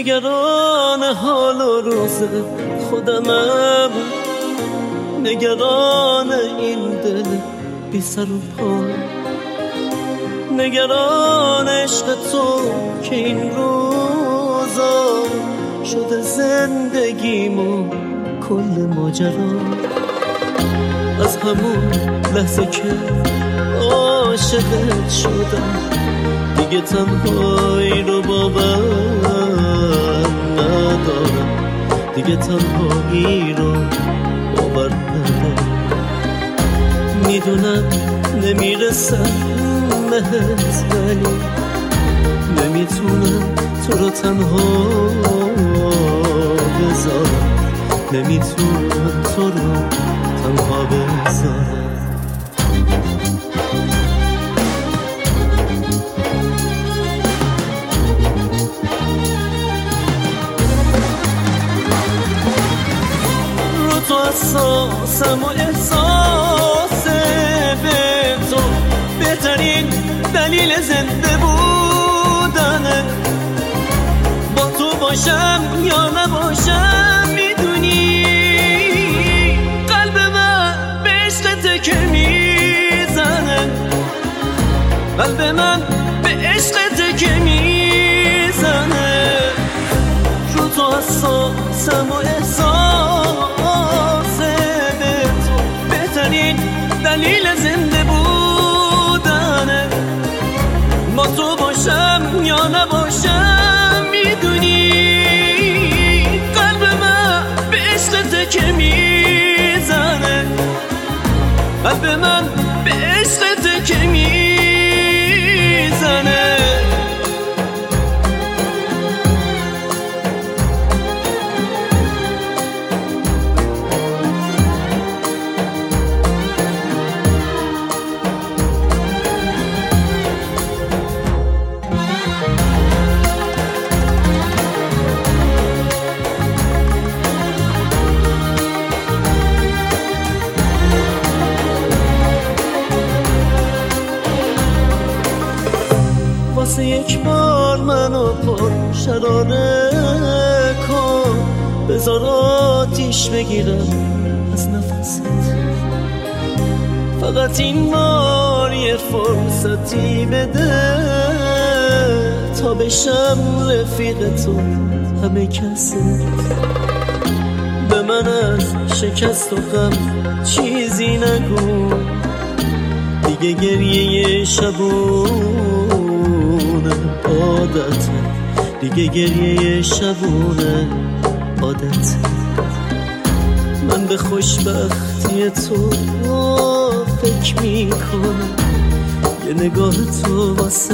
نگران حال و روز خودمم، نگران این دل بی سر و پا، نگران عشق تو که این روزا شده زندگیمو کل ماجرا. از همون لحظه که عاشقت شدم دیگه تنهایی رو باور ندارم، دیگه تنهایی رو باور ندارم. میدونم نمیرسم بهت ولی نمیتونم تو رو تنها بذارم، نمیتونم تو رو تنها بذارم. رو تو اساسم و احساس به تو بهترین دلیل زنده بودنه. با تو باشم یا نباشم میدونی قلب من به عشقت که میزنه، قلب من به عشقت که میزنه. رو تو حساسم و احساس به تو بهترین دلیل زنده بودنه. با تو باشم یا نباشم میدونی قلب من به عشقت که میزنه، قلب من به عشقت که میزنه. واسه یک بار منو پر شراره کن، بذار آتیش بگیرم از نفست. فقط این بار یه فرصتی بده تا بشم رفیق تو همه کست. به من از شکست و غم چیزی نگو، دیگه گریه شبونه عادت، دیگه گریه شبونه عادت. من به خوشبختی تو فکر میکنم، یه نگاه تو واسه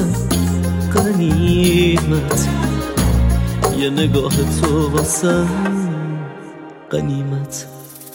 غنیمت، یه نگاه تو واسه غنیمت.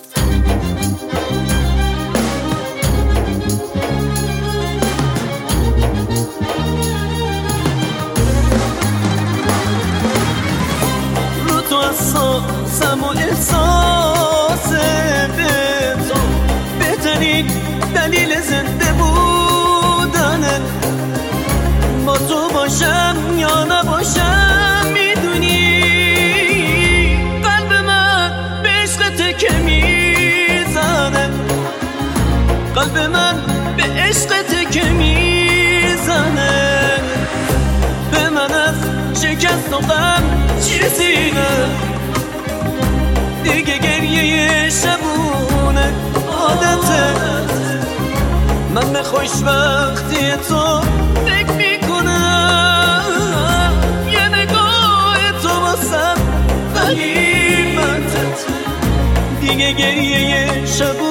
حساسم و احساس به تو بهترین دلیل زنده بودنه. با تو باشم یا نباشم میدونی قلب من به عشقت که میزنه، قلب من به عشقت که میزنه. به من از شکست و غم چیزی نه، دیگه گریه شبونه عادته. من به خوشبختی تو فکر میکنم، یه نگاه تو واسم غنیمتت، دیگه گریه شبونه